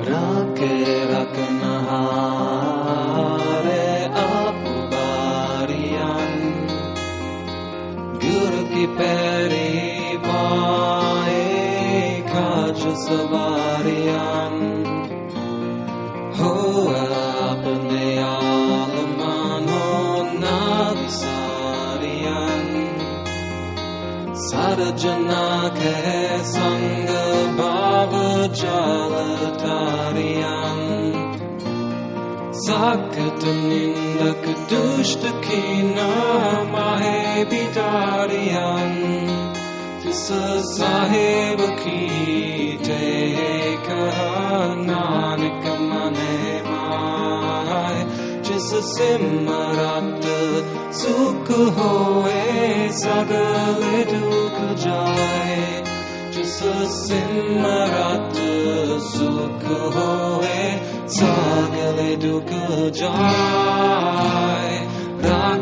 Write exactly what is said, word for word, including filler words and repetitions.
Rake rakanahare apubarian Guru ki peri pae kaja savarian Ho apne alamano navisarian Sarajana ke sanga bhava jalatarian Sakata nindak dushta kina mahe bidarian Tisa sahib ki te kaha nanak mane mai Jisa simrat sukh hoye sagale dukh jaye Jisa simrat sukh hoye sagale dukh jaye